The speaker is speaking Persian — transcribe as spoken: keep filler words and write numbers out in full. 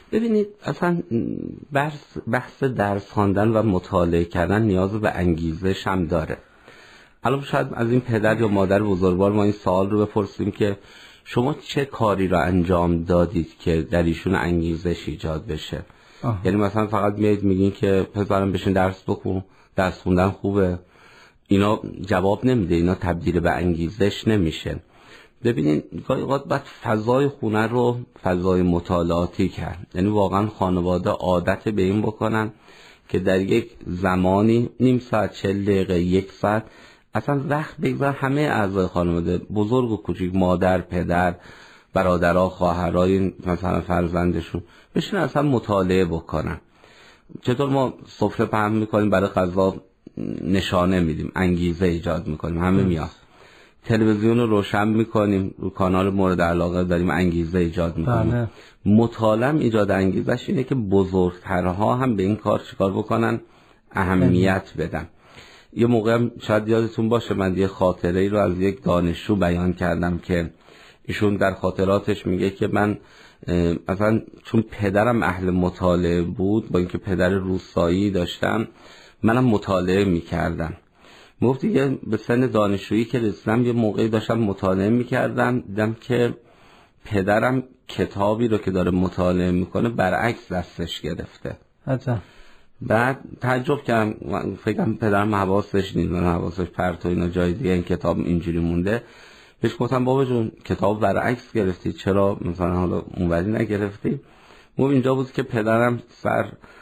ببینید اصلا بحث, بحث درس خواندن و مطالعه کردن نیاز به انگیزش هم داره. الان شاید از این پدر یا مادر بزرگوار ما این سوال رو بپرسیم که شما چه کاری رو انجام دادید که در ایشون انگیزش ایجاد بشه؟ آه. یعنی مثلا فقط میایید میگین که پسرم بشین درس بخون، درس خوندن خوبه، اینا جواب نمیده، اینا تبدیل به انگیزش نمیشه. ببینید گاهی اوقات باید فضای خونه رو فضای مطالعاتی کرد، یعنی واقعا خانواده عادت به این بکنن که در یک زمانی نیم ساعت، چهل دقیقه، یک ساعت اصلا وقت بگذار همه اعضای خانواده، بزرگ و کوچیک، مادر، پدر، برادرها، خواهرای مثلا فرزندشون بشین اصلا مطالعه بکنن. چطور ما سفره پهن میکنیم برای غذا نشانه میدیم، انگیزه ایجاد میکنیم، همه میاد. تلویزیون رو روشن میکنیم، رو کانال مورد علاقه داریم، انگیزه ایجاد میکنیم. بله. مطالعه ایجاد انگیزش اینه که بزرگترها هم به این کار چیکار بکنن، اهمیت بدن. یه موقع شاید یادتون باشه من یه خاطره ای رو از یک دانشجو بیان کردم که ایشون در خاطراتش میگه که من مثلا چون پدرم اهل مطالعه بود، با اینکه پدر روستایی داشتم، منم مطالعه میکردم. گفت دیگه به سن دانشجویی که رسیدم یه موقعی داشتم مطالعه میکردم، دیدم که پدرم کتابی رو که داره مطالعه میکنه برعکس دستش گرفته. حتی بعد تعجب کردم، فکرم پدرم حواسش نیست، حواسش پرت و اینا جای دیگه این کتاب اینجوری مونده. بهش گفتم بابا جون کتاب برعکس گرفتی، چرا مثلا حالا اونوری نگرفتی؟ گفت اینجا بود که پدرم سر